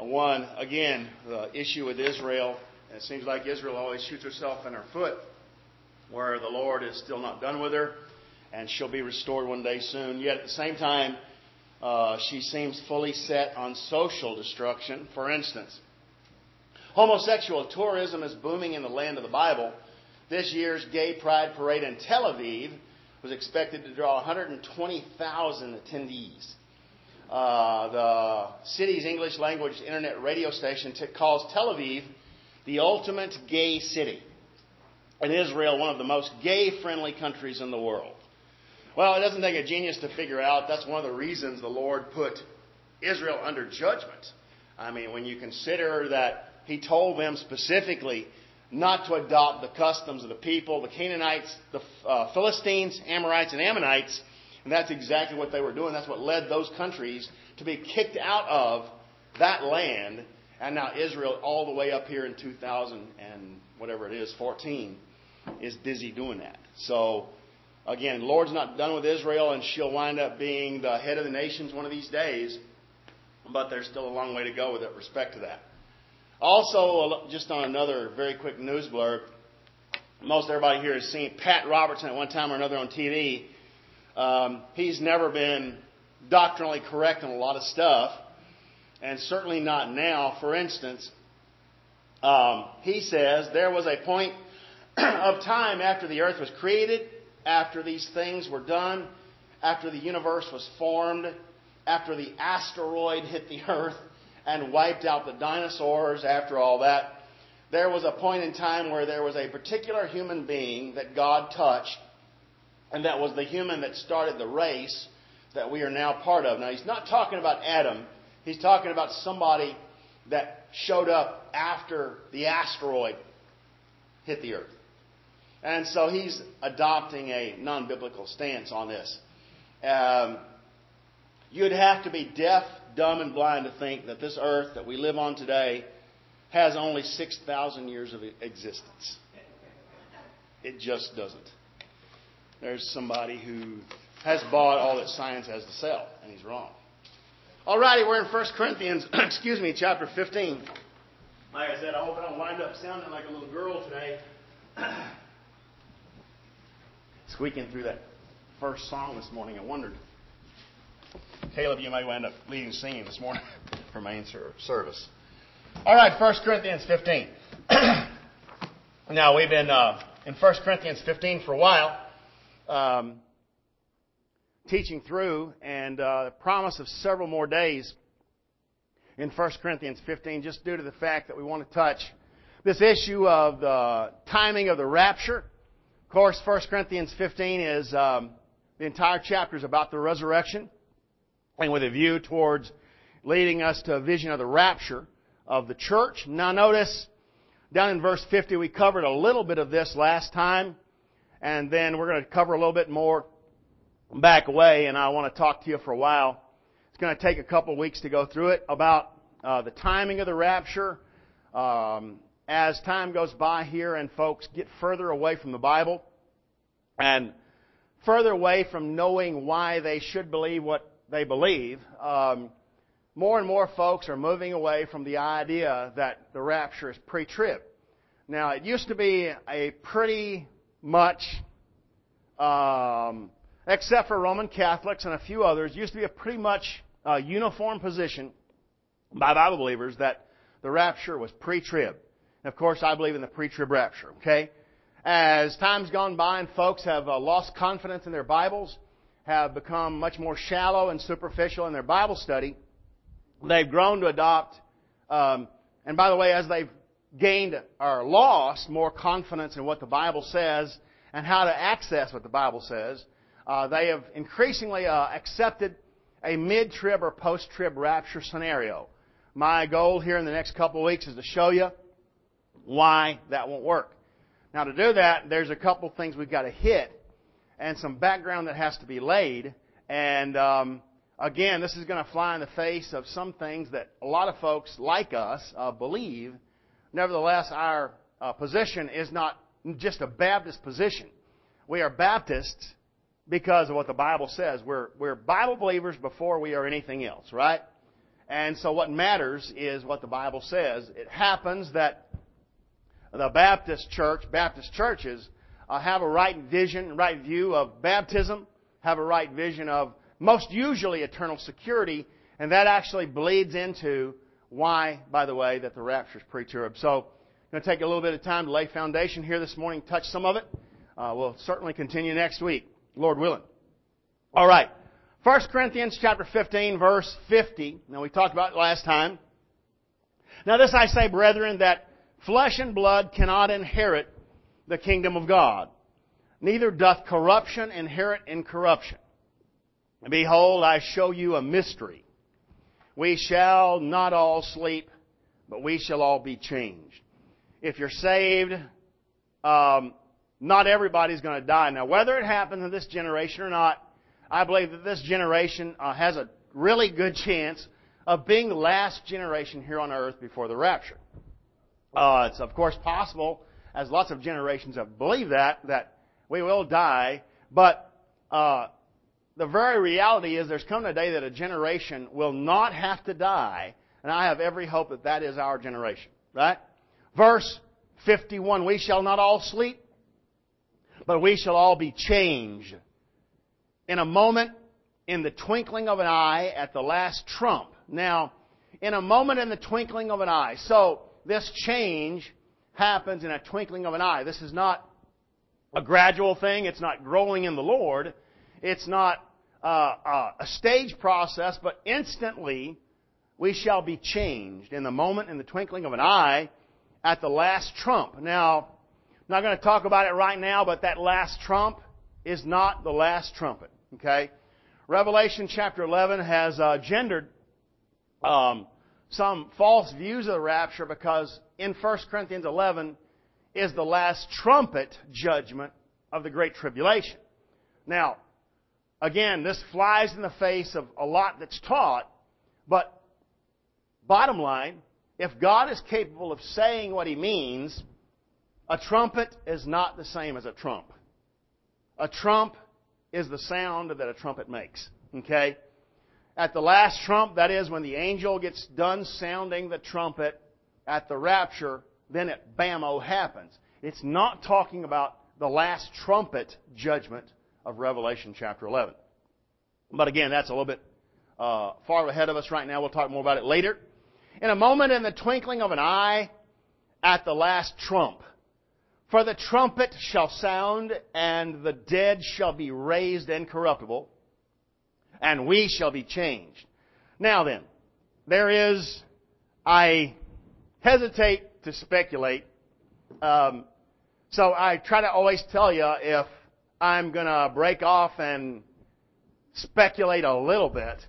One, again, the issue with Israel. It seems like Israel always shoots herself in her foot, where the Lord is still not done with her, and she'll be restored one day soon. Yet at the same time, she seems fully set on social destruction. For instance, homosexual tourism is booming in the land of the Bible. This year's Gay Pride Parade in Tel Aviv was expected to draw 120,000 attendees. The city's English language internet radio station calls Tel Aviv the ultimate gay city. And Israel, one of the most gay-friendly countries in the world. Well, it doesn't take a genius to figure out that's one of the reasons the Lord put Israel under judgment. I mean, when you consider that He told them specifically not to adopt the customs of the people, the Canaanites, the Philistines, Amorites, and Ammonites, and that's exactly what they were doing. That's what led those countries to be kicked out of that land. And now Israel, all the way up here in 2014, is busy doing that. So, again, the Lord's not done with Israel, and she'll wind up being the head of the nations one of these days. But there's still a long way to go with respect to that. Also, just on another very quick news blurb, most everybody here has seen Pat Robertson at one time or another on TV. He's never been doctrinally correct on a lot of stuff, and certainly not now. For instance, he says there was a point of time after the earth was created, after these things were done, after the universe was formed, after the asteroid hit the earth and wiped out the dinosaurs, after all that, there was a point in time where there was a particular human being that God touched, and that was the human that started the race that we are now part of. Now, he's not talking about Adam. He's talking about somebody that showed up after the asteroid hit the earth. And so he's adopting a non-biblical stance on this. You'd have to be deaf, dumb, and blind to think that this earth that we live on today has only 6,000 years of existence. It just doesn't. There's somebody who has bought all that science has to sell, and he's wrong. Alrighty, we're in 1 Corinthians, chapter 15. Like I said, I hope I don't wind up sounding like a little girl today. Squeaking through that first song this morning, I wondered. Caleb, you may wind up leading singing this morning for main service. All right, 1 Corinthians 15. Now, we've been in 1 Corinthians 15 for a while, teaching through, and the promise of several more days in 1 Corinthians 15, just due to the fact that we want to touch this issue of the timing of the rapture. Of course, 1 Corinthians 15 is the entire chapter is about the resurrection, and with a view towards leading us to a vision of the rapture of the church. Now notice, down in verse 50, we covered a little bit of this last time, and then we're going to cover a little bit more back away, and I want to talk to you for a while. It's going to take a couple of weeks to go through it, about the timing of the rapture. As time goes by here and folks get further away from the Bible and further away from knowing why they should believe what they believe, more and more folks are moving away from the idea that the rapture is pre-trib. Now, it used to be a pretty much, except for Roman Catholics and a few others, used to be a pretty much uniform position by Bible believers that the rapture was pre-trib. And of course, I believe in the pre-trib rapture, okay? As time's gone by and folks have lost confidence in their Bibles, have become much more shallow and superficial in their Bible study, they've grown to adopt, and by the way, as they've gained or lost more confidence in what the Bible says and how to access what the Bible says, they have increasingly accepted a mid-trib or post-trib rapture scenario. My goal here in the next couple of weeks is to show you why that won't work. Now, to do that, there's a couple of things we've got to hit and some background that has to be laid. And again, this is going to fly in the face of some things that a lot of folks like us believe. Nevertheless, our position is not just a Baptist position. We are Baptists because of what the Bible says. We're Bible believers before we are anything else, right? And so what matters is what the Bible says. It happens that the Baptist churches have a right vision, right view of baptism, have a right vision of most usually eternal security, and that actually bleeds into why, by the way, that the rapture is pre-trib. So I'm going to take a little bit of time to lay foundation here this morning, touch some of it. We'll certainly continue next week, Lord willing. All right. 1 Corinthians chapter 15, verse 50. Now, we talked about it last time. Now, this I say, brethren, that flesh and blood cannot inherit the kingdom of God. Neither doth corruption inherit incorruption. And behold, I show you a mystery. We shall not all sleep, but we shall all be changed. If you're saved, not everybody's going to die. Now, whether it happens in this generation or not, I believe that this generation has a really good chance of being the last generation here on earth before the rapture. It's, of course, possible, as lots of generations have believed that we will die, but the very reality is there's coming a day that a generation will not have to die, and I have every hope that that is our generation. Right? Verse 51, we shall not all sleep, but we shall all be changed. In a moment, in the twinkling of an eye, at the last trump. Now, in a moment, in the twinkling of an eye. So, this change happens in a twinkling of an eye. This is not a gradual thing. It's not growing in the Lord. It's not a stage process, but instantly we shall be changed in the moment, in the twinkling of an eye, at the last trump. Now, I'm not going to talk about it right now, but that last trump is not the last trumpet. Okay? Revelation chapter 11 has gendered some false views of the rapture because in 1 Corinthians 11 is the last trumpet judgment of the Great Tribulation. Now, again, this flies in the face of a lot that's taught, but bottom line, if God is capable of saying what He means, a trumpet is not the same as a trump. A trump is the sound that a trumpet makes. Okay? At the last trump, that is when the angel gets done sounding the trumpet at the rapture, then it bam-o happens. It's not talking about the last trumpet judgment of Revelation chapter 11. But again, that's a little bit far ahead of us right now. We'll talk more about it later. In a moment, in the twinkling of an eye, at the last trump. For the trumpet shall sound, and the dead shall be raised incorruptible, and we shall be changed. Now then, I hesitate to speculate, so I try to always tell you if I'm going to break off and speculate a little bit.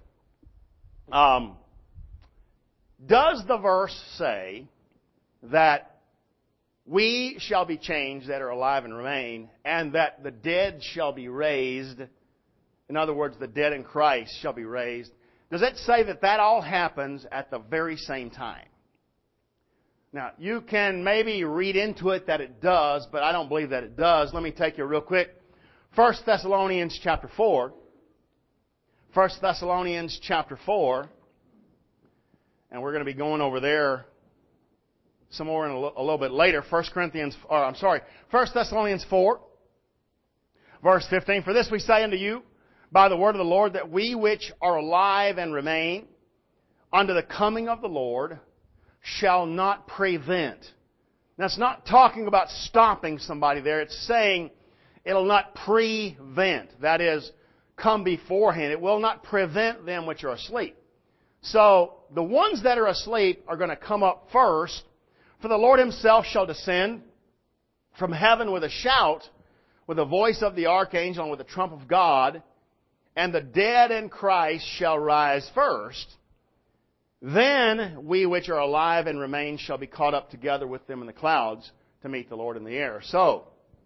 Does the verse say that we shall be changed that are alive and remain, and that the dead shall be raised? In other words, the dead in Christ shall be raised. Does it say that that all happens at the very same time? Now, you can maybe read into it that it does, but I don't believe that it does. Let me take you real quick. 1 Thessalonians chapter 4. 1 Thessalonians chapter 4. And we're going to be going over there some more in a little bit later. 1 Thessalonians 4, verse 15. For this we say unto you, by the word of the Lord, that we which are alive and remain unto the coming of the Lord shall not prevent. Now, it's not talking about stopping somebody there. It's saying it'll not prevent. That is, come beforehand. It will not prevent them which are asleep. So, the ones that are asleep are going to come up first. For the Lord Himself shall descend from heaven with a shout, with the voice of the archangel, and with the trump of God, and the dead in Christ shall rise first. Then we which are alive and remain shall be caught up together with them in the clouds to meet the Lord in the air. So,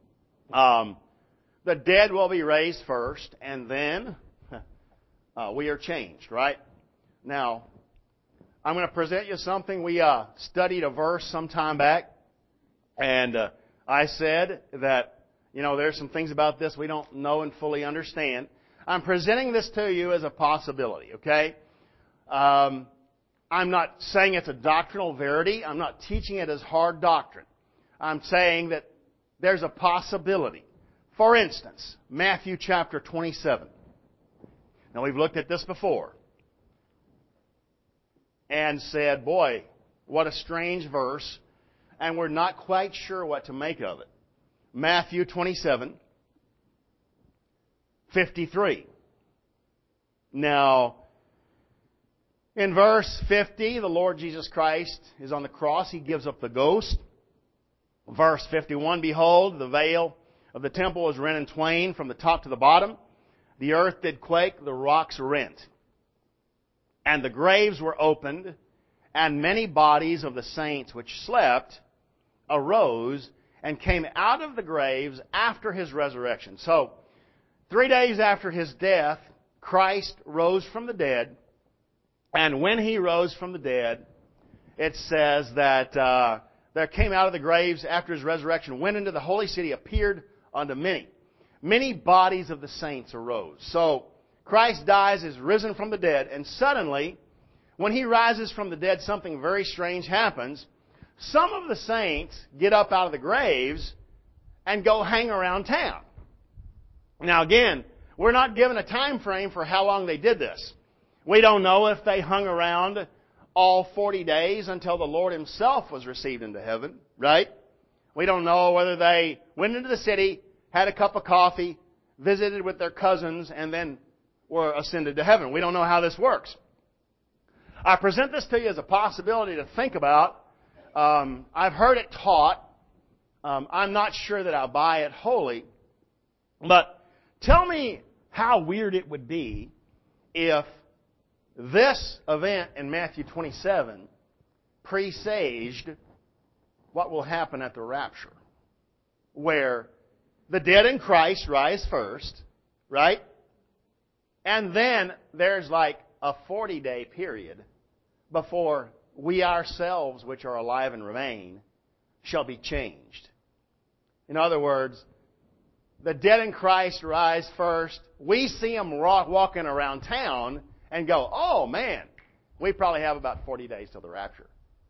the dead will be raised first, and then we are changed, right? Now, I'm going to present you something. We studied a verse some time back, and I said that, there's some things about this we don't know and fully understand. I'm presenting this to you as a possibility, okay? I'm not saying it's a doctrinal verity. I'm not teaching it as hard doctrine. I'm saying that there's a possibility. For instance, Matthew chapter 27. Now, we've looked at this before and said, boy, what a strange verse, and we're not quite sure what to make of it. Matthew 27, 53. Now, in verse 50, the Lord Jesus Christ is on the cross. He gives up the ghost. Verse 51, behold, the veil of the temple was rent in twain from the top to the bottom. The earth did quake, the rocks rent. And the graves were opened, and many bodies of the saints which slept arose and came out of the graves after His resurrection. So, 3 days after His death, Christ rose from the dead. And when He rose from the dead, it says that there came out of the graves after His resurrection, went into the holy city, appeared unto many. Many bodies of the saints arose. So, Christ dies, is risen from the dead, and suddenly, when He rises from the dead, something very strange happens. Some of the saints get up out of the graves and go hang around town. Now again, we're not given a time frame for how long they did this. We don't know if they hung around all 40 days until the Lord Himself was received into heaven, right? We don't know whether they went into the city, had a cup of coffee, visited with their cousins, and then were ascended to heaven. We don't know how this works. I present this to you as a possibility to think about. I've heard it taught. I'm not sure that I'll buy it wholly. But tell me how weird it would be if this event in Matthew 27 presaged what will happen at the rapture, where the dead in Christ rise first, right? And then there's like a 40-day period before we ourselves, which are alive and remain, shall be changed. In other words, the dead in Christ rise first. We see them walking around town and go, oh man, we probably have about 40 days till the rapture.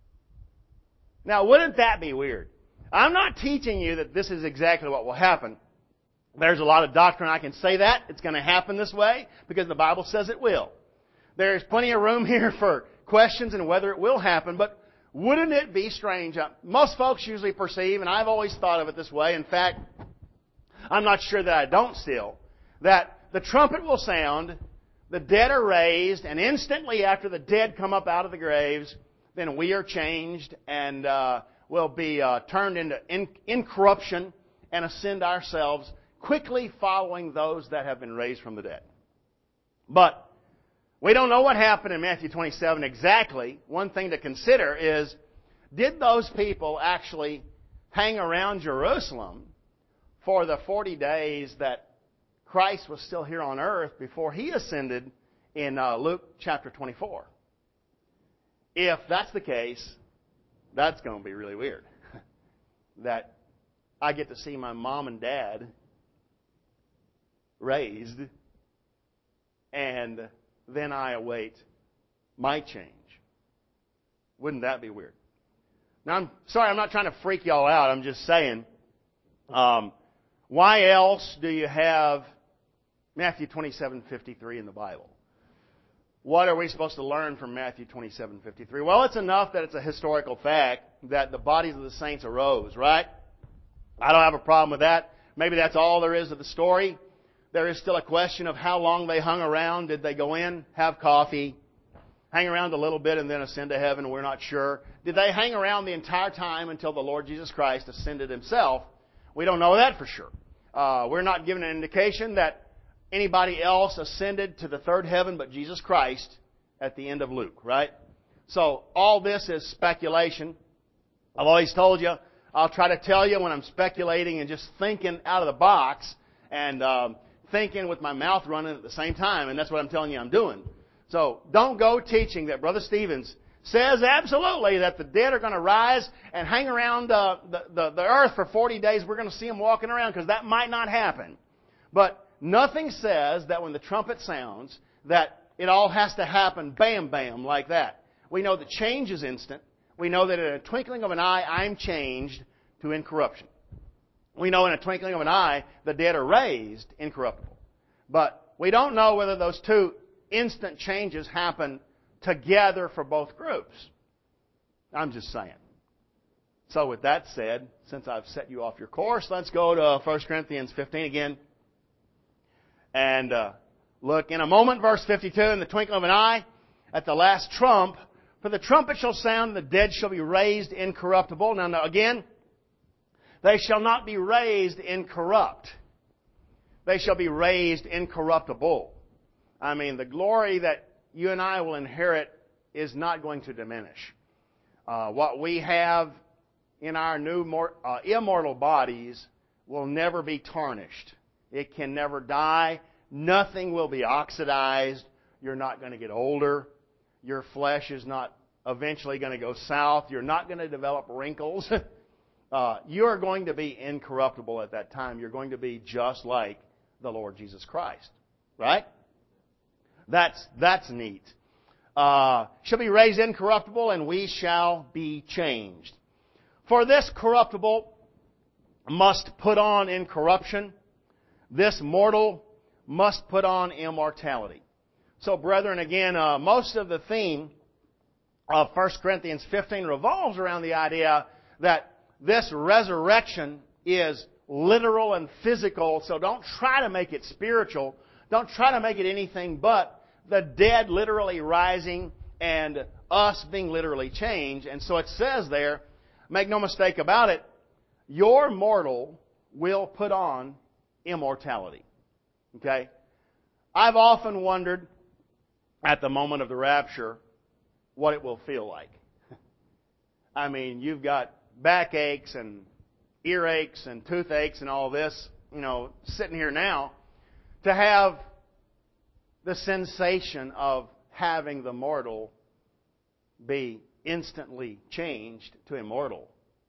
Now, wouldn't that be weird? I'm not teaching you that this is exactly what will happen. There's a lot of doctrine I can say that. It's going to happen this way because the Bible says it will. There's plenty of room here for questions and whether it will happen, but wouldn't it be strange? Most folks usually perceive, and I've always thought of it this way. In fact, I'm not sure that I don't still, that the trumpet will sound, the dead are raised, and instantly after the dead come up out of the graves, then we are changed and will be turned into incorruption and ascend ourselves, quickly following those that have been raised from the dead. But we don't know what happened in Matthew 27 exactly. One thing to consider is, did those people actually hang around Jerusalem for the 40 days that Christ was still here on earth before He ascended in Luke chapter 24? If that's the case, that's going to be really weird. That I get to see my mom and dad raised, and then I await my change. Wouldn't that be weird? Now, I'm sorry, I'm not trying to freak y'all out. I'm just saying, why else do you have Matthew 27:53 in the Bible? What are we supposed to learn from Matthew 27:53? Well, it's enough that it's a historical fact that the bodies of the saints arose, right? I don't have a problem with that. Maybe that's all there is of the story. There is still a question of how long they hung around. Did they go in, have coffee, hang around a little bit, and then ascend to heaven? We're not sure. Did they hang around the entire time until the Lord Jesus Christ ascended Himself? We don't know that for sure. We're not given an indication that anybody else ascended to the third heaven but Jesus Christ at the end of Luke, right? So all this is speculation. I've always told you, I'll try to tell you when I'm speculating and just thinking out of the box and thinking with my mouth running at the same time, and that's what I'm telling you I'm doing. So don't go teaching that Brother Stevens says absolutely that the dead are going to rise and hang around the earth for 40 days. We're going to see them walking around, because that might not happen. But nothing says that when the trumpet sounds that it all has to happen bam, bam, like that. We know that change is instant. We know that in a twinkling of an eye, I'm changed to incorruption. We know in a twinkling of an eye, the dead are raised incorruptible. But we don't know whether those two instant changes happen together for both groups. I'm just saying. So with that said, since I've set you off your course, let's go to 1 Corinthians 15 again. And look, in a moment, verse 52, in the twinkling of an eye, at the last trump, for the trumpet shall sound, and the dead shall be raised incorruptible. Now again, they shall not be raised incorrupt. They shall be raised incorruptible. I mean, the glory that you and I will inherit is not going to diminish. What we have in our new immortal bodies will never be tarnished. It can never die. Nothing will be oxidized. You're not going to get older. Your flesh is not eventually going to go south. You're not going to develop wrinkles. You're going to be incorruptible at that time. You're going to be just like the Lord Jesus Christ. Right? That's neat. Shall be raised incorruptible, and we shall be changed. For this corruptible must put on incorruption. This mortal must put on immortality. So, brethren, again, most of the theme of 1 Corinthians 15 revolves around the idea that this resurrection is literal and physical, so don't try to make it spiritual. Don't try to make it anything but the dead literally rising and us being literally changed. And so it says there, make no mistake about it, your mortal will put on immortality. Okay? I've often wondered at the moment of the rapture what it will feel like. I mean, you've got backaches and earaches and toothaches and all this, sitting here now, to have the sensation of having the mortal be instantly changed to immortal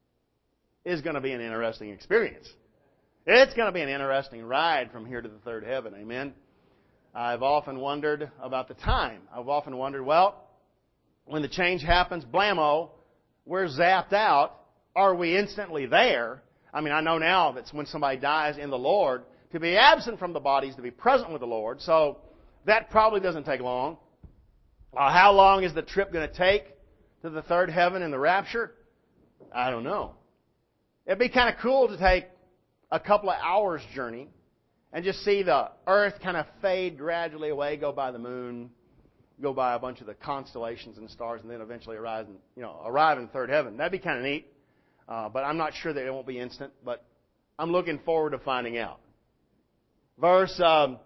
is going to be an interesting experience. It's going to be an interesting ride from here to the third heaven. Amen. I've often wondered about the time. I've often wondered, when the change happens, blammo, we're zapped out. Are we instantly there? I mean, I know now that when somebody dies in the Lord, to be absent from the body is to be present with the Lord. So that probably doesn't take long. How long is the trip going to take to the third heaven in the rapture? I don't know. It'd be kind of cool to take a couple of hours journey and just see the earth kind of fade gradually away, go by the moon, go by a bunch of the constellations and stars, and then eventually arrive in third heaven. That'd be kind of neat. But I'm not sure that it won't be instant, but I'm looking forward to finding out. Verse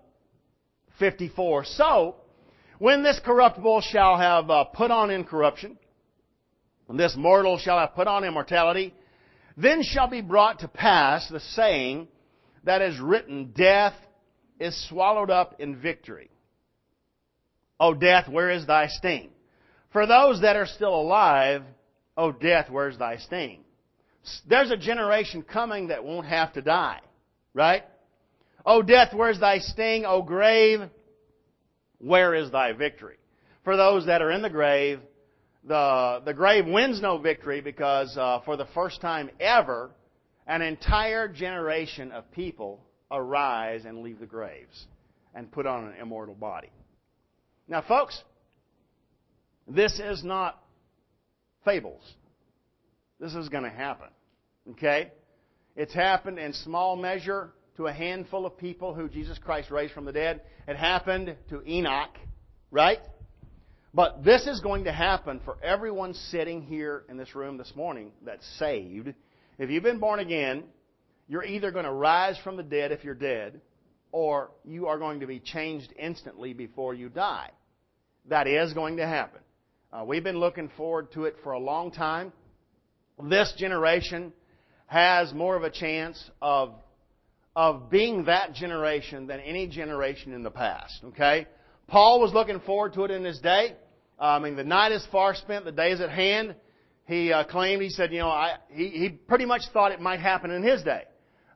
54. So, when this corruptible shall have put on incorruption, and this mortal shall have put on immortality, then shall be brought to pass the saying that is written, death is swallowed up in victory. O death, where is thy sting? For those that are still alive, O death, where's thy sting? There's a generation coming that won't have to die. Right? O death, where's thy sting? O grave, where is thy victory? For those that are in the grave, the grave wins no victory because for the first time ever, an entire generation of people arise and leave the graves and put on an immortal body. Now, folks, this is not fables. This is going to happen. Okay? It's happened in small measure to a handful of people who Jesus Christ raised from the dead. It happened to Enoch, right? But this is going to happen for everyone sitting here in this room this morning that's saved. If you've been born again, you're either going to rise from the dead if you're dead, or you are going to be changed instantly before you die. That is going to happen. We've been looking forward to it for a long time. This generation has more of a chance of being that generation than any generation in the past. Okay? Paul was looking forward to it in his day. The night is far spent, the day is at hand. He claimed, he said, he pretty much thought it might happen in his day.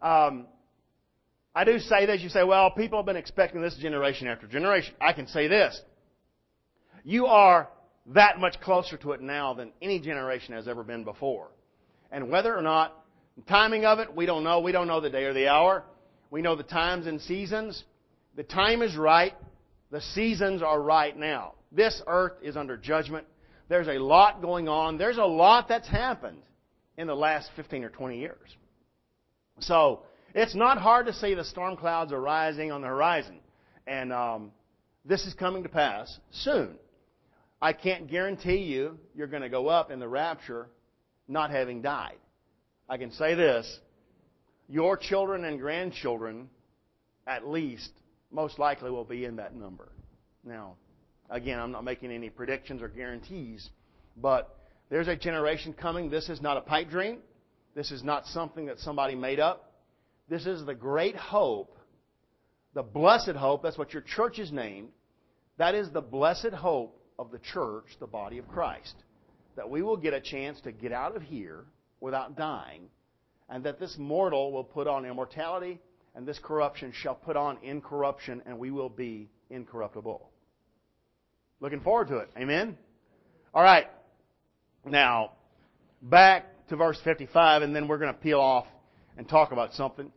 I do say this, you say, people have been expecting this generation after generation. I can say this. You are that much closer to it now than any generation has ever been before. And whether or not, the timing of it, we don't know. We don't know the day or the hour. We know the times and seasons. The time is right. The seasons are right now. This earth is under judgment. There's a lot going on. There's a lot that's happened in the last 15 or 20 years. So, it's not hard to see the storm clouds are rising on the horizon. And this is coming to pass soon. I can't guarantee you're going to go up in the rapture not having died. I can say this, your children and grandchildren, at least, most likely will be in that number. Now, again, I'm not making any predictions or guarantees, but there's a generation coming. This is not a pipe dream. This is not something that somebody made up. This is the great hope, the blessed hope. That's what your church is named. That is the blessed hope of the church, the body of Christ. That we will get a chance to get out of here without dying, and that this mortal will put on immortality, and this corruption shall put on incorruption, and we will be incorruptible. Looking forward to it. Amen? All right. Now, back to verse 55, and then we're going to peel off and talk about something.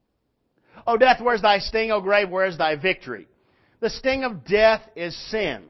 O death, where's thy sting? O grave, where's thy victory? The sting of death is sin,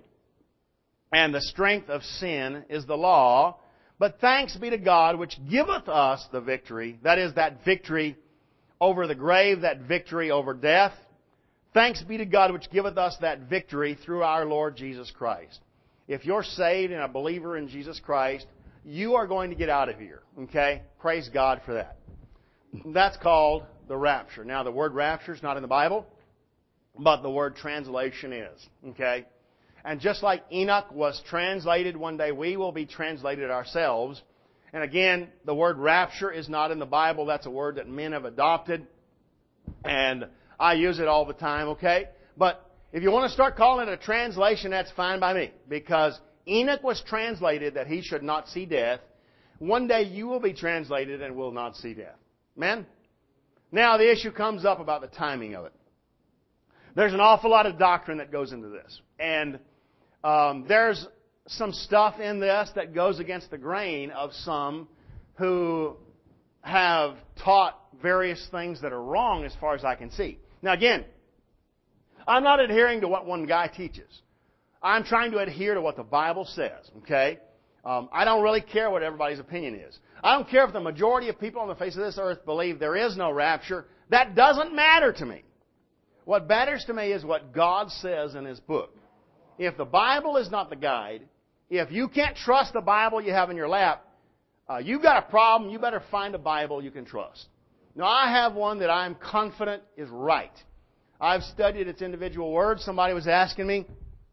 and the strength of sin is the law. But thanks be to God, which giveth us the victory. That is, that victory over the grave, that victory over death. Thanks be to God, which giveth us that victory through our Lord Jesus Christ. If you're saved and a believer in Jesus Christ, you are going to get out of here. Okay? Praise God for that. That's called the rapture. Now, the word rapture is not in the Bible, but the word translation is. Okay? And just like Enoch was translated one day, we will be translated ourselves. And again, the word rapture is not in the Bible. That's a word that men have adopted. And I use it all the time, okay? But if you want to start calling it a translation, that's fine by me. Because Enoch was translated that he should not see death. One day you will be translated and will not see death. Amen? Now the issue comes up about the timing of it. There's an awful lot of doctrine that goes into this. And there's some stuff in this that goes against the grain of some who have taught various things that are wrong as far as I can see. Now again, I'm not adhering to what one guy teaches. I'm trying to adhere to what the Bible says, okay? I don't really care what everybody's opinion is. I don't care if the majority of people on the face of this earth believe there is no rapture. That doesn't matter to me. What matters to me is what God says in His book. If the Bible is not the guide, if you can't trust the Bible you have in your lap, you've got a problem. You better find a Bible you can trust. Now, I have one that I'm confident is right. I've studied its individual words. Somebody was asking me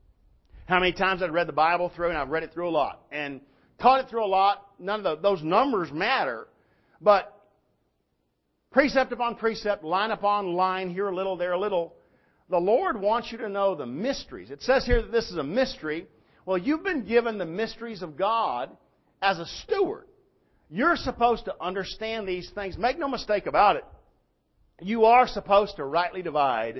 how many times I'd read the Bible through, and I've read it through a lot. And taught it through a lot. None of those numbers matter. But precept upon precept, line upon line, here a little, there a little, the Lord wants you to know the mysteries. It says here that this is a mystery. Well, you've been given the mysteries of God as a steward. You're supposed to understand these things. Make no mistake about it. You are supposed to rightly divide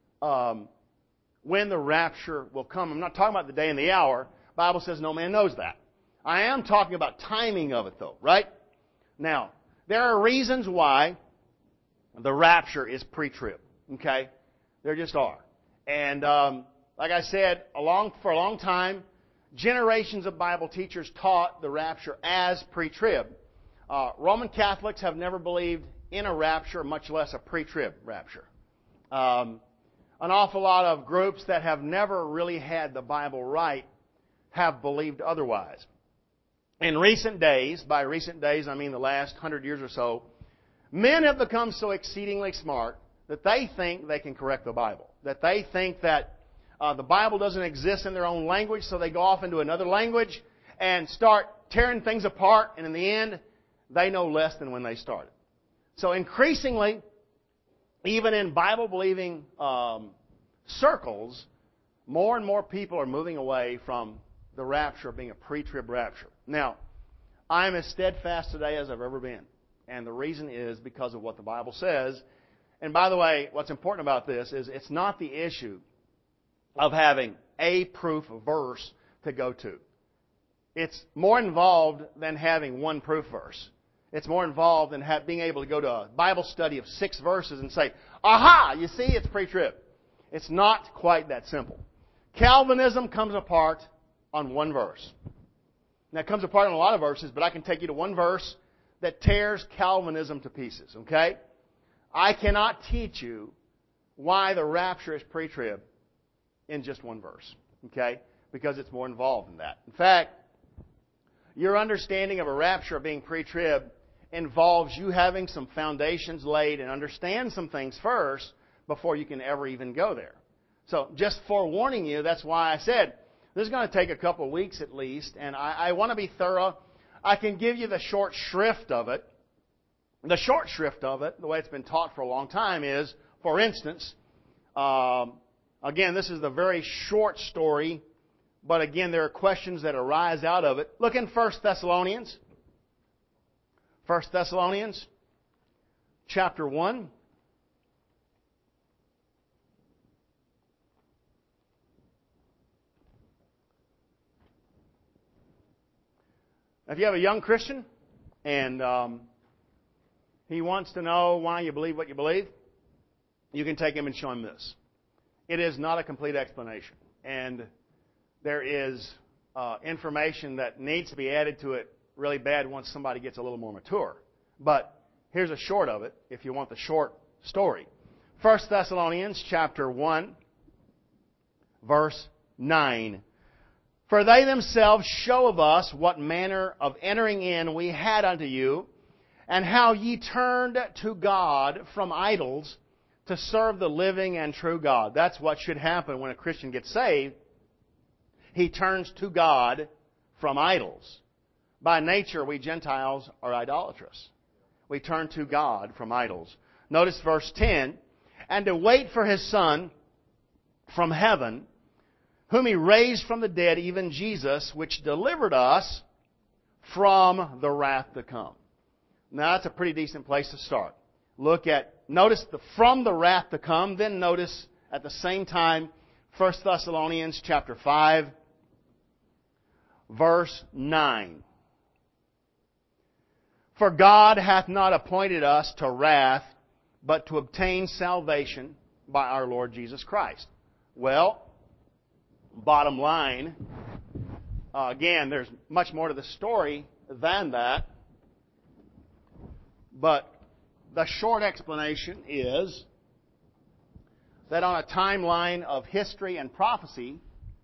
when the rapture will come. I'm not talking about the day and the hour. The Bible says no man knows that. I am talking about timing of it, though, right? Now, there are reasons why the rapture is pre-trib. Okay? There just are. And like I said, for a long time, generations of Bible teachers taught the rapture as pre-trib. Roman Catholics have never believed in a rapture, much less a pre-trib rapture. An awful lot of groups that have never really had the Bible right have believed otherwise. In recent days, by recent days I mean the last 100 years or so, men have become so exceedingly smart that they think they can correct the Bible. That they think that the Bible doesn't exist in their own language, so they go off into another language and start tearing things apart, and in the end, they know less than when they started. So increasingly, even in Bible-believing circles, more and more people are moving away from the rapture being a pre-trib rapture. Now, I'm as steadfast today as I've ever been. And the reason is because of what the Bible says. And by the way, what's important about this is it's not the issue of having a proof verse to go to. It's more involved than having one proof verse. It's more involved than being able to go to a Bible study of 6 verses and say, aha, you see, it's pre-trib. It's not quite that simple. Calvinism comes apart on one verse. Now, it comes apart on a lot of verses, but I can take you to one verse that tears Calvinism to pieces, okay? I cannot teach you why the rapture is pre-trib in just one verse, okay? Because it's more involved than that. In fact, your understanding of a rapture being pre-trib involves you having some foundations laid and understand some things first before you can ever even go there. So, just forewarning you, that's why I said this is going to take a couple of weeks at least, and I want to be thorough. I can give you the short shrift of it. The short shrift of it, the way it's been taught for a long time, is, for instance, again, this is the very short story, but again, there are questions that arise out of it. Look in 1 Thessalonians. 1 Thessalonians, chapter 1. If you have a young Christian and he wants to know why you believe what you believe, you can take him and show him this. It is not a complete explanation. And there is information that needs to be added to it really bad once somebody gets a little more mature. But here's a short of it, if you want the short story. 1 Thessalonians chapter 1, verse 9. For they themselves show of us what manner of entering in we had unto you, and how ye turned to God from idols to serve the living and true God. That's what should happen when a Christian gets saved. He turns to God from idols. By nature, we Gentiles are idolatrous. We turn to God from idols. Notice verse 10. And to wait for His Son from heaven, whom He raised from the dead, even Jesus, which delivered us from the wrath to come. Now, that's a pretty decent place to start. Notice the from the wrath to come, then notice at the same time 1 Thessalonians chapter 5, verse 9. For God hath not appointed us to wrath, but to obtain salvation by our Lord Jesus Christ. Well, bottom line, again, there's much more to the story than that. But the short explanation is that on a timeline of history and prophecy,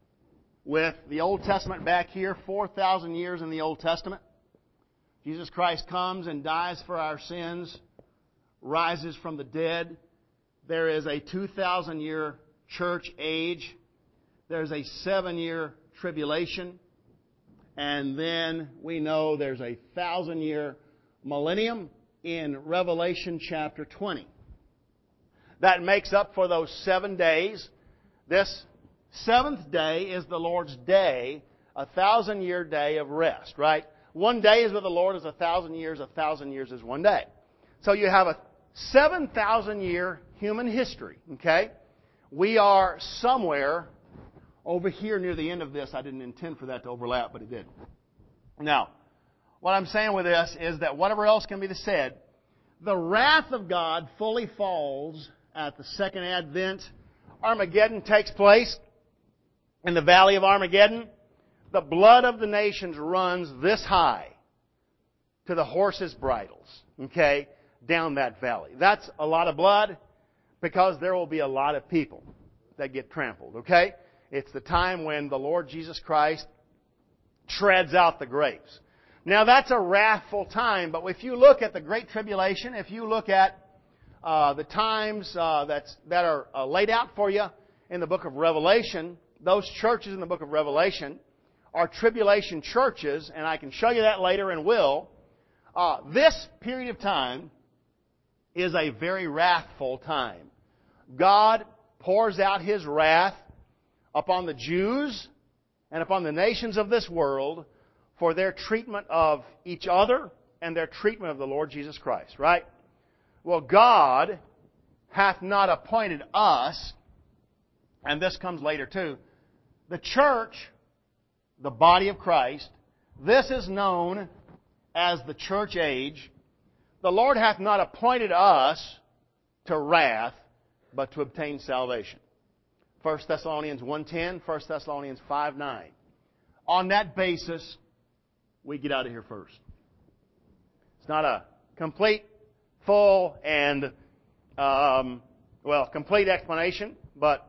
with the Old Testament back here, 4,000 years in the Old Testament, Jesus Christ comes and dies for our sins, rises from the dead. There is a 2,000-year church age. There's a 7-year tribulation. And then we know there's a 1,000-year millennium in Revelation chapter 20. That makes up for those 7 days. This 7th day is the Lord's day, a 1,000-year day of rest, right? 1 day is with the Lord as 1,000 years. 1,000 years is 1 day. So you have a 7,000-year human history, okay? We are somewhere over here near the end of this. I didn't intend for that to overlap, but it did. Now, what I'm saying with this is that whatever else can be said, the wrath of God fully falls at the second advent. Armageddon takes place in the valley of Armageddon. The blood of the nations runs this high to the horses' bridles, okay, down that valley. That's a lot of blood because there will be a lot of people that get trampled, okay? It's the time when the Lord Jesus Christ treads out the graves. Now, that's a wrathful time, but if you look at the Great Tribulation, if you look at the times that are laid out for you in the book of Revelation, those churches in the book of Revelation are tribulation churches, and I can show you that later and will. This period of time is a very wrathful time. God pours out His wrath upon the Jews and upon the nations of this world for their treatment of each other and their treatment of the Lord Jesus Christ, right? Well, God hath not appointed us, and this comes later too, the church, the body of Christ, This is known as the church age. The Lord hath not appointed us to wrath, but to obtain salvation. 1 Thessalonians 1:10, 1 Thessalonians 5:9. On that basis, we get out of here first. It's not a complete, full, and, complete explanation, but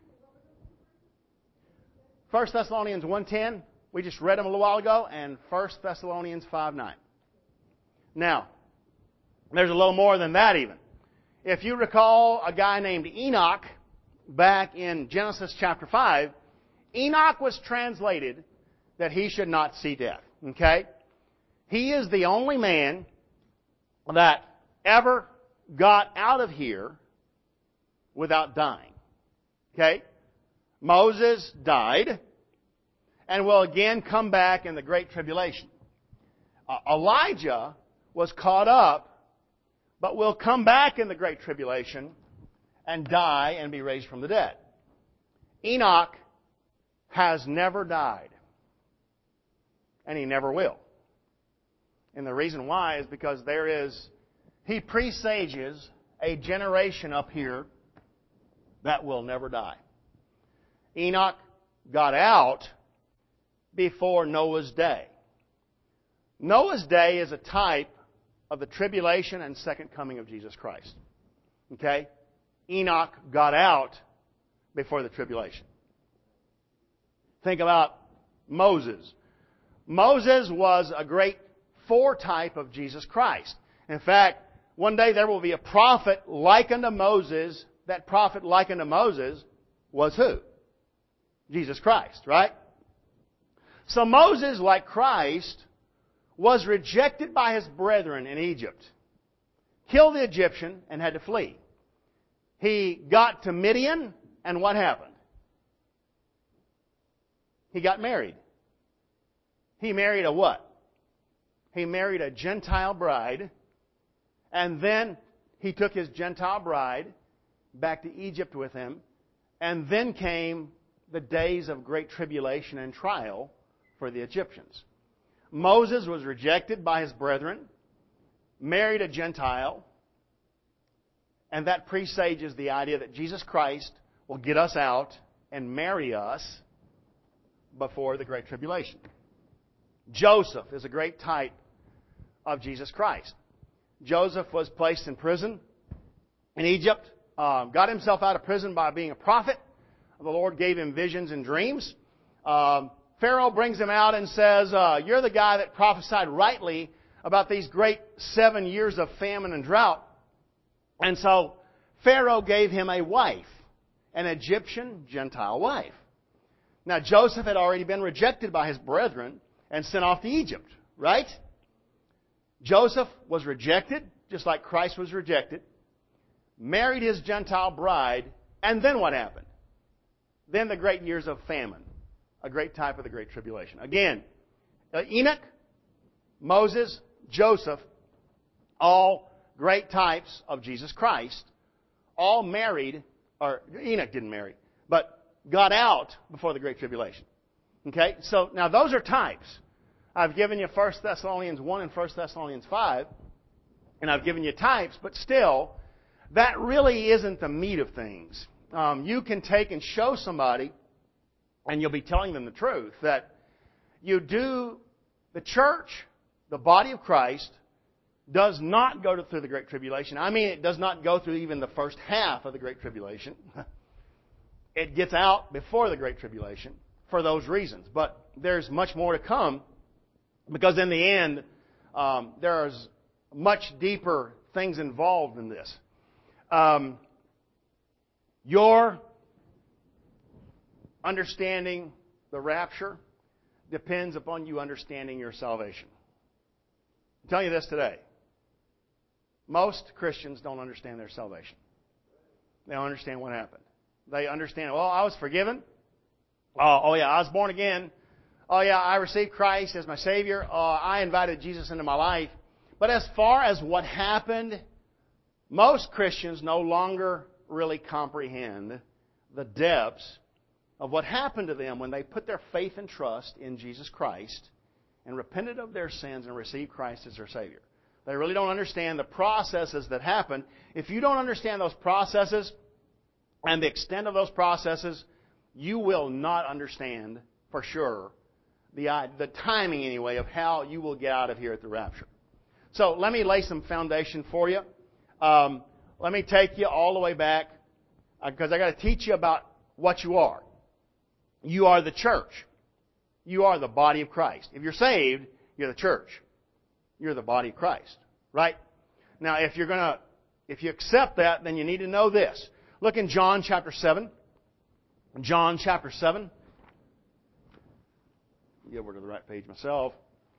1 Thessalonians 1:10, we just read them a little while ago, and 1 Thessalonians 5:9. Now, there's a little more than that even. If you recall a guy named Enoch back in Genesis chapter 5, Enoch was translated that he should not see death. Okay? He is the only man that ever got out of here without dying. Okay? Moses died and will again come back in the Great Tribulation. Elijah was caught up, but will come back in the Great Tribulation and die and be raised from the dead. Enoch has never died. And he never will. And the reason why is because he presages a generation up here that will never die. Enoch got out before Noah's day. Noah's day is a type of the tribulation and second coming of Jesus Christ. Okay? Enoch got out before the tribulation. Think about Moses. Moses was a great foretype of Jesus Christ. In fact, one day there will be a prophet like unto Moses. That prophet like unto Moses was who? Jesus Christ, right? So Moses, like Christ, was rejected by his brethren in Egypt. Killed the Egyptian and had to flee. He got to Midian, and what happened? He got married. He married a what? He married a Gentile bride, and then he took his Gentile bride back to Egypt with him, and then came the days of great tribulation and trial for the Egyptians. Moses was rejected by his brethren, married a Gentile, and that presages the idea that Jesus Christ will get us out and marry us before the Great Tribulation. Joseph is a great type of Jesus Christ. Joseph was placed in prison in Egypt, got himself out of prison by being a prophet. The Lord gave him visions and dreams. Pharaoh brings him out and says, you're the guy that prophesied rightly about these great 7 years of famine and drought. And so Pharaoh gave him a wife, an Egyptian Gentile wife. Now Joseph had already been rejected by his brethren and sent off to Egypt, right? Joseph was rejected, just like Christ was rejected, married his Gentile bride, and then what happened? Then the great years of famine, a great type of the Great Tribulation. Again, Enoch, Moses, Joseph, all great types of Jesus Christ, all married, or Enoch didn't marry, but got out before the Great Tribulation. Okay? So, now those are types. I've given you 1 Thessalonians 1 and 1 Thessalonians 5, and I've given you types, but still, that really isn't the meat of things. You can take and show somebody, and you'll be telling them the truth, that the church, the body of Christ, does not go through the Great Tribulation. I mean, it does not go through even the first half of the Great Tribulation. It gets out before the Great Tribulation for those reasons. But there's much more to come, because in the end, there's much deeper things involved in this. Your understanding the rapture depends upon you understanding your salvation. I'm telling you this today. Most Christians don't understand their salvation. They don't understand what happened. They understand, well, I was forgiven. Oh yeah, I was born again. Oh yeah, I received Christ as my Savior. I invited Jesus into my life. But as far as what happened, most Christians no longer really comprehend the depths of what happened to them when they put their faith and trust in Jesus Christ and repented of their sins and received Christ as their Savior. They really don't understand the processes that happen. If you don't understand those processes and the extent of those processes, you will not understand for sure the timing anyway of how you will get out of here at the rapture. So let me lay some foundation for you. Let me take you all the way back because I got to teach you about what you are. You are the church. You are the body of Christ. If you're saved, you're the church. You're the body of Christ, right? Now, if you accept that, then you need to know this. Look in John chapter 7. John chapter 7. Get over to the right page myself.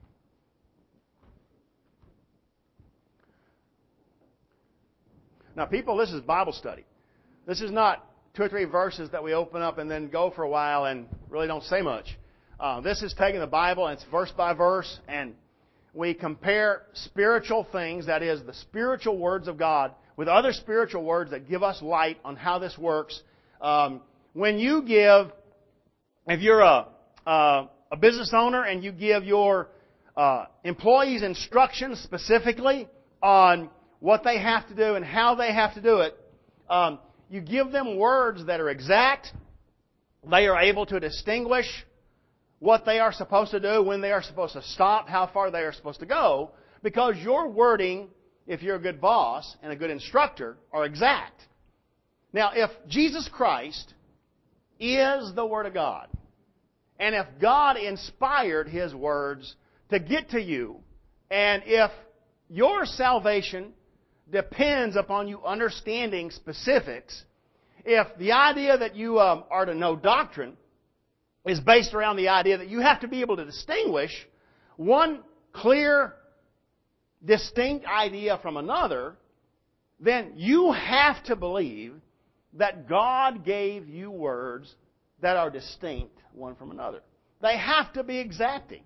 Now, people, this is Bible study. This is not 2 or 3 verses that we open up and then go for a while and really don't say much. This is taking the Bible and it's verse by verse, and we compare spiritual things, that is, the spiritual words of God, with other spiritual words that give us light on how this works. When you give, if you're a business owner and you give your employees instructions specifically on what they have to do and how they have to do it, you give them words that are exact. They are able to distinguish what they are supposed to do, when they are supposed to stop, how far they are supposed to go, because your wording, if you're a good boss and a good instructor, are exact. Now, if Jesus Christ is the Word of God, and if God inspired His words to get to you, and if your salvation depends upon you understanding specifics, if the idea that you are to know doctrine is based around the idea that you have to be able to distinguish one clear, distinct idea from another, then you have to believe that God gave you words that are distinct one from another. They have to be exacting.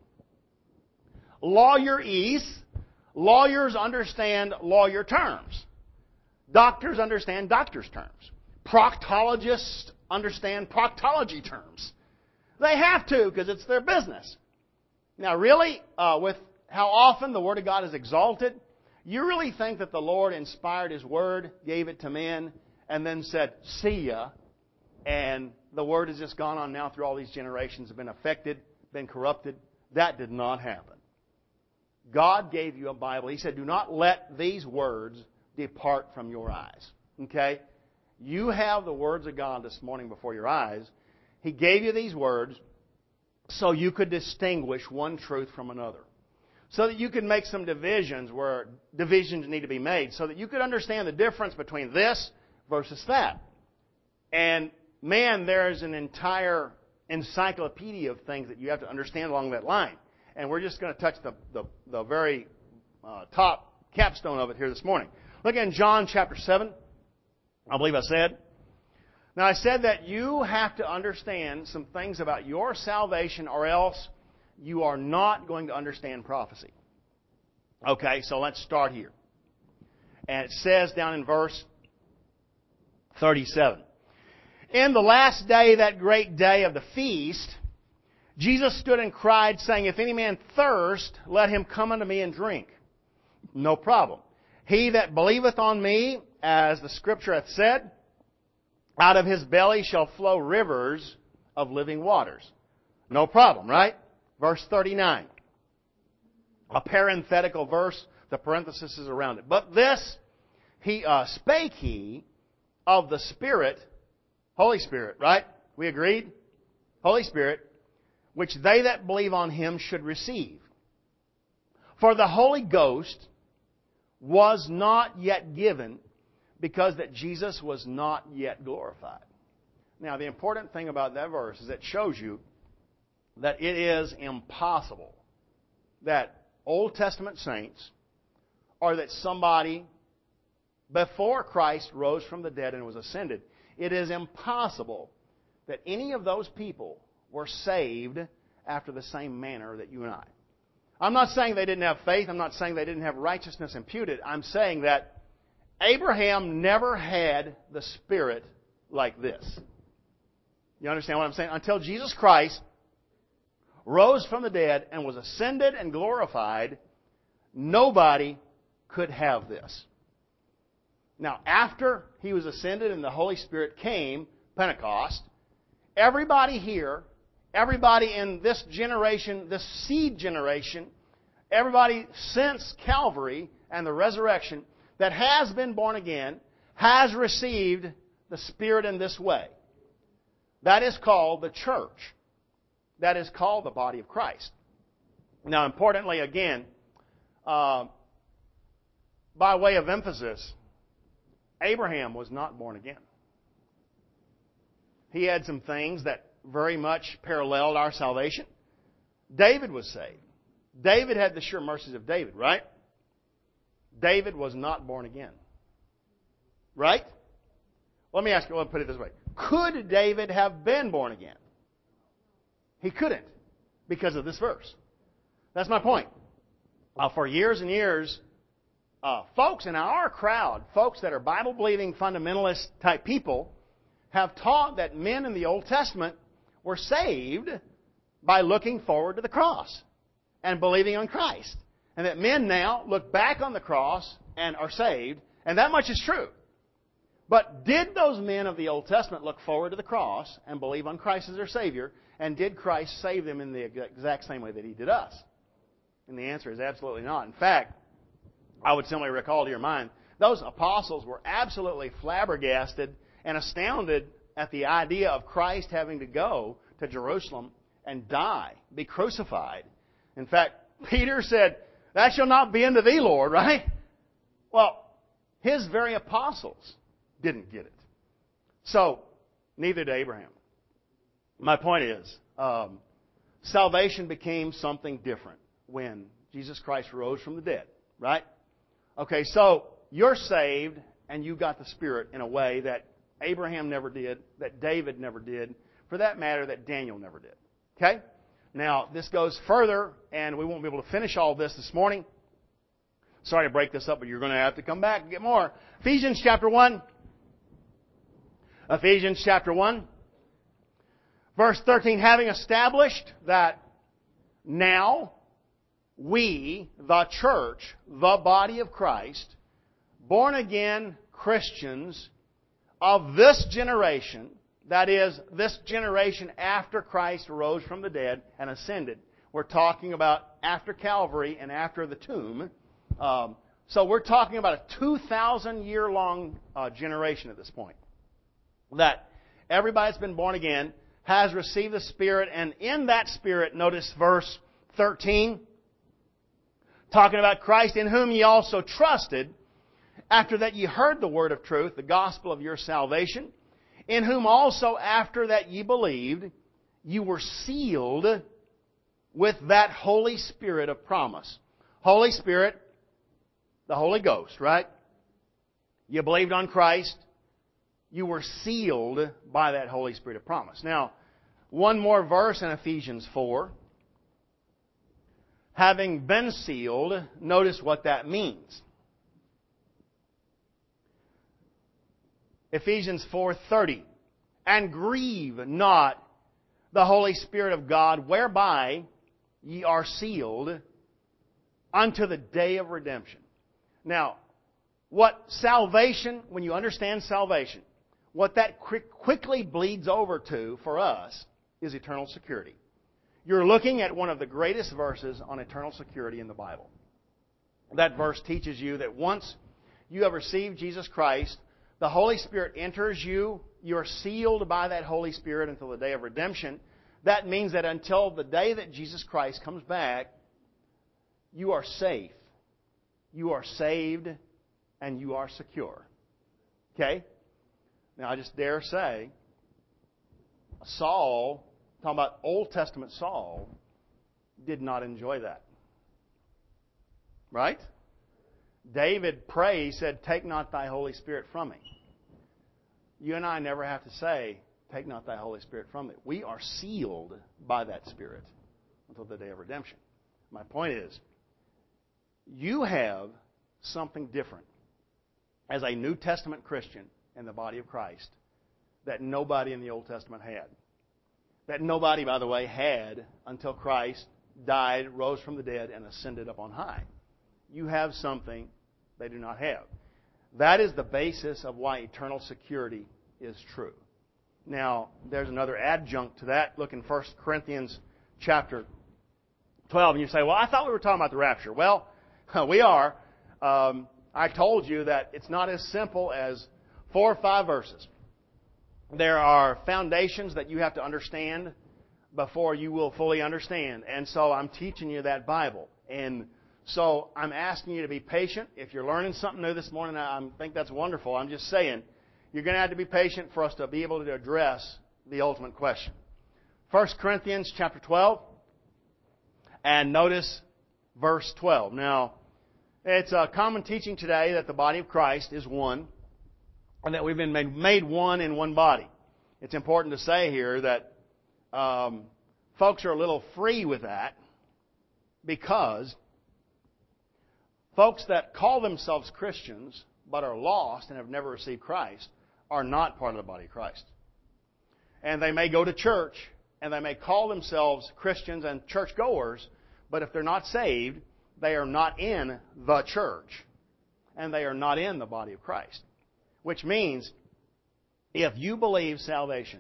Lawyers understand lawyer terms. Doctors understand doctor's terms. Proctologists understand proctology terms. They have to, because it's their business. Now, really, with how often the Word of God is exalted, you really think that the Lord inspired His Word, gave it to men, and then said, "See ya," and the Word has just gone on now through all these generations, have been affected, been corrupted? That did not happen. God gave you a Bible. He said, "Do not let these words depart from your eyes." Okay? You have the words of God this morning before your eyes. He gave you these words so you could distinguish one truth from another. So that you could make some divisions where divisions need to be made. So that you could understand the difference between this versus that. And man, there's an entire encyclopedia of things that you have to understand along that line. And we're just going to touch the very top capstone of it here this morning. Look in John chapter 7. I believe I said. Now, I said that you have to understand some things about your salvation, or else you are not going to understand prophecy. Okay, so let's start here. And it says down in verse 37. In the last day, that great day of the feast, Jesus stood and cried, saying, "If any man thirst, let him come unto me and drink." No problem. "He that believeth on me, as the Scripture hath said, out of his belly shall flow rivers of living waters." No problem, right? Verse 39. A parenthetical verse. The parenthesis is around it. "But this spake he of the Spirit," Holy Spirit, right? We agreed? Holy Spirit, "which they that believe on Him should receive. For the Holy Ghost was not yet given, because that Jesus was not yet glorified." Now, the important thing about that verse is it shows you that it is impossible that Old Testament saints, or that somebody before Christ rose from the dead and was ascended, it is impossible that any of those people were saved after the same manner that you and I. I'm not saying they didn't have faith. I'm not saying they didn't have righteousness imputed. I'm saying that Abraham never had the Spirit like this. You understand what I'm saying? Until Jesus Christ rose from the dead, and was ascended and glorified, nobody could have this. Now, after He was ascended and the Holy Spirit came, Pentecost, everybody here, everybody in this generation, this seed generation, everybody since Calvary and the resurrection that has been born again, has received the Spirit in this way. That is called the church. That is called the body of Christ. Now, importantly, again, by way of emphasis, Abraham was not born again. He had some things that very much paralleled our salvation. David was saved. David had the sure mercies of David, right? David was not born again. Right? Let me ask you, let me put it this way. Could David have been born again? He couldn't, because of this verse. That's my point. For years and years, folks in our crowd, folks that are Bible-believing fundamentalist type people, have taught that men in the Old Testament were saved by looking forward to the cross and believing on Christ. And that men now look back on the cross and are saved, and that much is true. But did those men of the Old Testament look forward to the cross and believe on Christ as their Savior? And did Christ save them in the exact same way that He did us? And the answer is absolutely not. In fact, I would simply recall to your mind, those apostles were absolutely flabbergasted and astounded at the idea of Christ having to go to Jerusalem and die, be crucified. In fact, Peter said, "That shall not be unto thee, Lord," right? Well, his very apostles didn't get it. So, neither did Abraham. My point is, salvation became something different when Jesus Christ rose from the dead, right? Okay, so you're saved and you got the Spirit in a way that Abraham never did, that David never did, for that matter, that Daniel never did. Okay? Now, this goes further, and we won't be able to finish all this morning. Sorry to break this up, but you're going to have to come back and get more. Ephesians chapter 1. Ephesians chapter 1. Verse 13, having established that now we, the church, the body of Christ, born again Christians of this generation, that is, this generation after Christ rose from the dead and ascended. We're talking about after Calvary and after the tomb. So we're talking about a 2,000-year-long generation at this point. That everybody that's been born again has received the Spirit, and in that Spirit, notice verse 13, talking about Christ, in whom ye also trusted, after that ye heard the word of truth, the gospel of your salvation, in whom also after that ye believed, you were sealed with that Holy Spirit of promise. Holy Spirit, the Holy Ghost, right? You believed on Christ. You were sealed by that Holy Spirit of promise. Now, one more verse in Ephesians 4. Having been sealed, notice what that means. Ephesians 4:30. And grieve not the Holy Spirit of God, whereby ye are sealed unto the day of redemption. Now, what salvation, when you understand salvation, what that quickly bleeds over to for us is eternal security. You're looking at one of the greatest verses on eternal security in the Bible. That verse teaches you that once you have received Jesus Christ, the Holy Spirit enters you. You're sealed by that Holy Spirit until the day of redemption. That means that until the day that Jesus Christ comes back, you are safe. You are saved and you are secure. Okay? Now, I just dare say, Saul, talking about Old Testament Saul, did not enjoy that. Right? David prayed, he said, take not thy Holy Spirit from me. You and I never have to say, take not thy Holy Spirit from me. We are sealed by that Spirit until the day of redemption. My point is, you have something different as a New Testament Christian in the body of Christ that nobody in the Old Testament had. that nobody, by the way, had until Christ died, rose from the dead, and ascended up on high. You have something they do not have. That is the basis of why eternal security is true. Now, there's another adjunct to that. Look in 1 Corinthians chapter 12, and you say, well, I thought we were talking about the rapture. Well, we are. I told you that it's not as simple as 4 or 5 verses. There are foundations that you have to understand before you will fully understand. And so I'm teaching you that Bible. And so I'm asking you to be patient. If you're learning something new this morning, I think that's wonderful. I'm just saying, you're going to have to be patient for us to be able to address the ultimate question. 1 Corinthians chapter 12, and notice verse 12. Now, it's a common teaching today that the body of Christ is one, and that we've been made one in one body. It's important to say here that folks are a little free with that, because folks that call themselves Christians but are lost and have never received Christ are not part of the body of Christ. And they may go to church and they may call themselves Christians and churchgoers, but if they're not saved, they are not in the church and they are not in the body of Christ. Which means, if you believe salvation,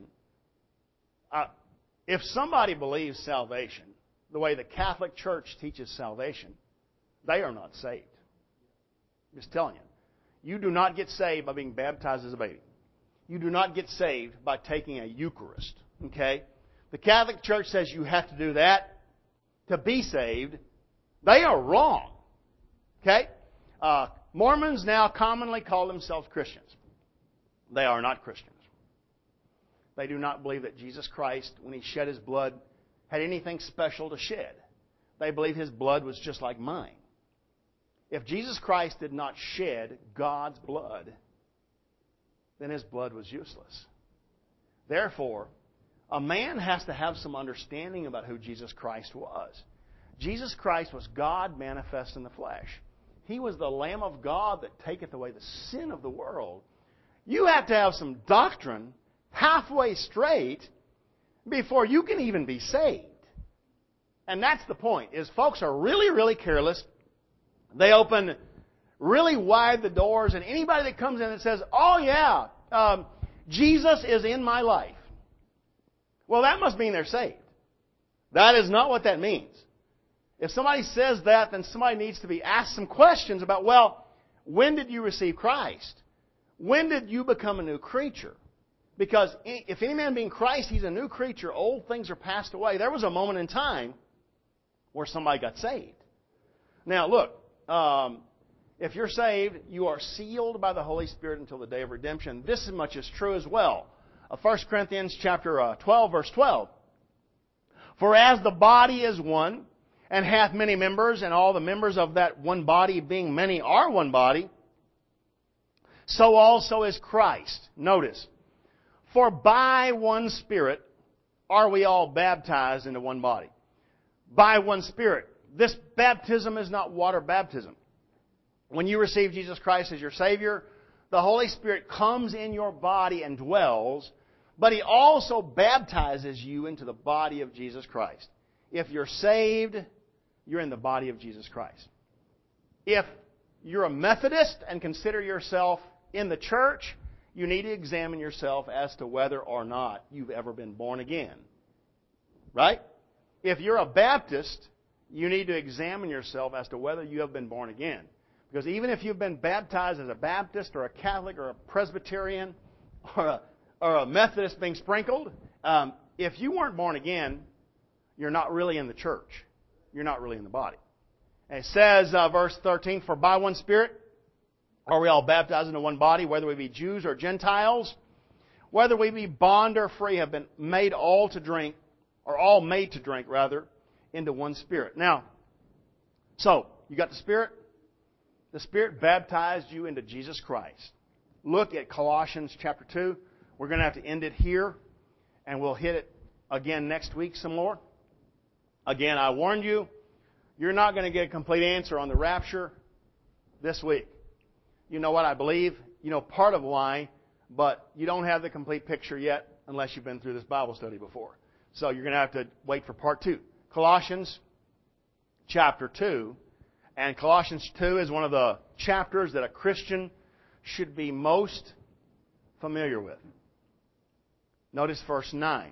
if somebody believes salvation the way the Catholic Church teaches salvation, they are not saved. I'm just telling you. You do not get saved by being baptized as a baby. You do not get saved by taking a Eucharist. Okay? The Catholic Church says you have to do that to be saved. They are wrong. Okay? Mormons now commonly call themselves Christians. They are not Christians. They do not believe that Jesus Christ, when He shed His blood, had anything special to shed. They believe His blood was just like mine. If Jesus Christ did not shed God's blood, then His blood was useless. Therefore, a man has to have some understanding about who Jesus Christ was. Jesus Christ was God manifest in the flesh. He was the Lamb of God that taketh away the sin of the world. You have to have some doctrine halfway straight before you can even be saved. And that's the point, is folks are really, really careless. They open really wide the doors, and anybody that comes in and says, oh yeah, Jesus is in my life. Well, that must mean they're saved. That is not what that means. If somebody says that, then somebody needs to be asked some questions about, well, when did you receive Christ? When did you become a new creature? Because if any man be in Christ, he's a new creature. Old things are passed away. There was a moment in time where somebody got saved. Now, look, if you're saved, you are sealed by the Holy Spirit until the day of redemption. This much is true as well. 1 Corinthians chapter 12, verse 12. For as the body is one, and hath many members, and all the members of that one body, being many, are one body, so also is Christ. Notice, for by one Spirit are we all baptized into one body. By one Spirit. This baptism is not water baptism. When you receive Jesus Christ as your Savior, the Holy Spirit comes in your body and dwells, but He also baptizes you into the body of Jesus Christ. If you're saved, you're in the body of Jesus Christ. If you're a Methodist and consider yourself in the church, you need to examine yourself as to whether or not you've ever been born again. Right? If you're a Baptist, you need to examine yourself as to whether you have been born again. Because even if you've been baptized as a Baptist or a Catholic or a Presbyterian or a Methodist being sprinkled, if you weren't born again, you're not really in the church. You're not really in the body. And it says, verse 13, for by one Spirit are we all baptized into one body, whether we be Jews or Gentiles, whether we be bond or free, have been made all to drink, or all made to drink, rather, into one Spirit. Now, so, you got the Spirit? The Spirit baptized you into Jesus Christ. Look at Colossians chapter 2. We're going to have to end it here, and we'll hit it again next week some more. Again, I warned you, you're not going to get a complete answer on the rapture this week. You know what I believe? You know part of why, but you don't have the complete picture yet unless you've been through this Bible study before. So you're going to have to wait for part 2. Colossians chapter 2. And Colossians 2 is one of the chapters that a Christian should be most familiar with. Notice verse 9.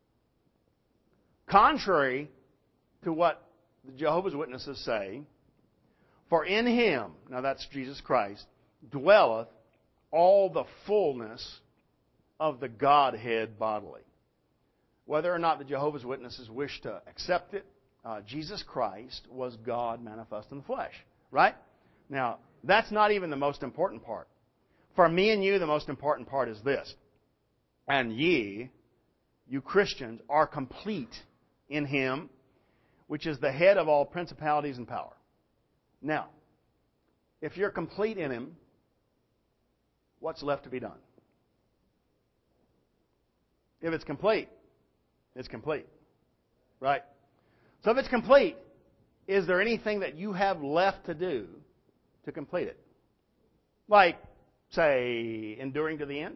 Contrary to what the Jehovah's Witnesses say, for in Him, now that's Jesus Christ, dwelleth all the fullness of the Godhead bodily. Whether or not the Jehovah's Witnesses wish to accept it, Jesus Christ was God manifest in the flesh. Right? Now, that's not even the most important part. For me and you, the most important part is this. And ye, you Christians, are complete in Him, which is the head of all principalities and power. Now, if you're complete in Him, what's left to be done? If it's complete, it's complete. Right? So if it's complete, is there anything that you have left to do to complete it? Like, say, enduring to the end?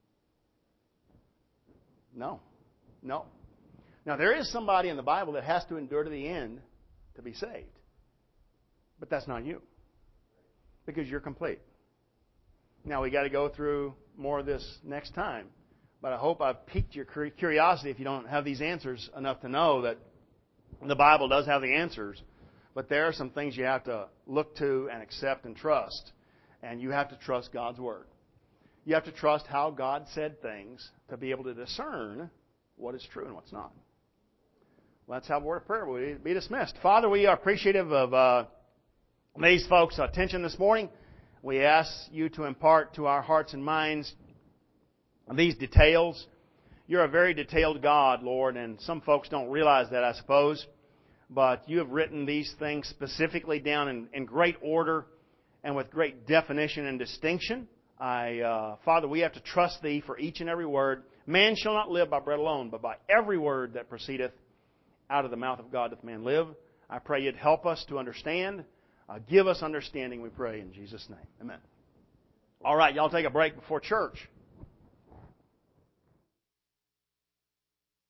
No. No. Now, there is somebody in the Bible that has to endure to the end to be saved. But that's not you. Because you're complete. Now, we got to go through more of this next time. But I hope I've piqued your curiosity if you don't have these answers enough to know that the Bible does have the answers. But there are some things you have to look to and accept and trust. And you have to trust God's Word. You have to trust how God said things to be able to discern what is true and what's not. Well, let's have a word of prayer. We'll be dismissed. Father, we are appreciative of these folks' attention this morning. We ask you to impart to our hearts and minds these details. You're a very detailed God, Lord, and some folks don't realize that, I suppose. But you have written these things specifically down in great order and with great definition and distinction. Father, we have to trust Thee for each and every word. Man shall not live by bread alone, but by every word that proceedeth out of the mouth of God doth man live. I pray You'd help us to understand. Give us understanding, we pray, in Jesus' name. Amen. All right, y'all take a break before church.